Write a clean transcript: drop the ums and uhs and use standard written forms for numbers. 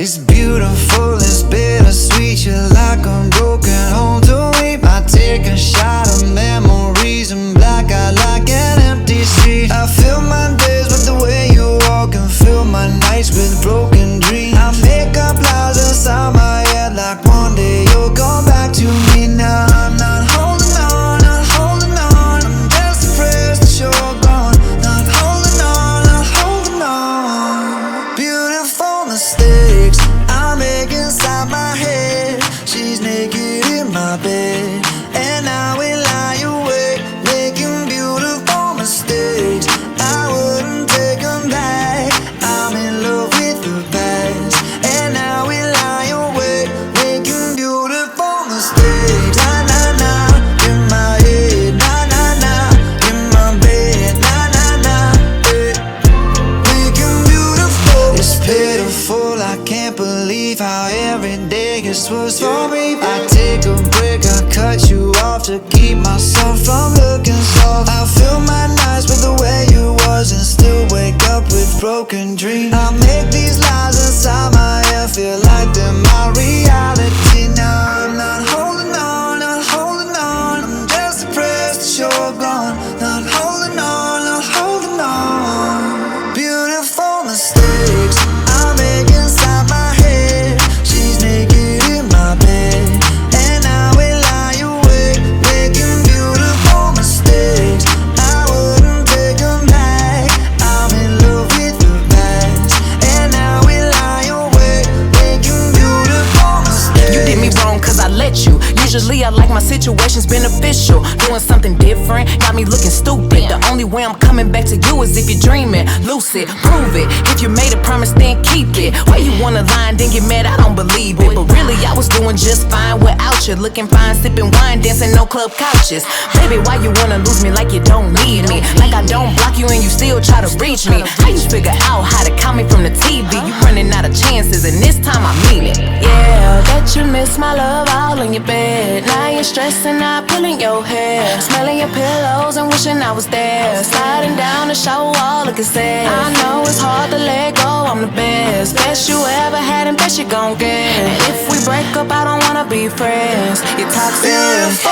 It's beautiful, it's bittersweet. You're like a broken home to me. I take a shot of memories and black out like an empty street. I fill my days with the way you walk and fill my nights with broken dreams. I make up lies inside my head like one day you'll come back to me. Now I'm not holding on, not holding on. I'm just afraid that you're gone. Not holding on, not holding on. Beautiful mistakes I make inside my head. She's naked in my bed and I will lie awake, making beautiful mistakes. I wouldn't take them back. I'm in love with the past and I will lie awake, making beautiful mistakes. Na na na, in my head. Na na na, in my bed. Na na na, eh. Making beautiful. It's pitiful, I can't believe how every day gets worse for me. I take a break, I cut you off to keep myself from looking soft. I fill my nights with the way you was and still wake up with broken dreams. I make these lies inside my head feel like they're my reality. Now I'm not holding on, not holding on. I'm just depressed that you're gone. Not holding on, not holding on. Beautiful mistakes I make inside my head. She's naked in my bed and I will lie awake, making beautiful mistakes. I wouldn't take them back. I'm in love with the past and I will lie awake, making beautiful mistakes. You did me wrong cause I let you. Usually I like my situations beneficial. Doing something different got me looking stupid. The only way I'm coming back to you is if you're dreaming. Lucid, prove it. If you made a promise then keep it. Why you wanna lie and then get mad? I don't believe it. But really I was doing just fine without you. Looking fine, sipping wine, dancing no club couches. Baby, why you wanna lose me like you don't need me? Like I don't block you and you still try to reach me. How you figure out how to count me from the TV? You running out of chances and this time I mean it. Yeah, that you miss my love all in your bed. Now you're stressing out, pulling your hair, smelling your pillows and wishing I was there. Sliding down the shower wall, looking sad. I know it's hard to let go, I'm the best. Best you ever had and best you gon' get. And if we break up, I don't wanna be friends. You're toxic.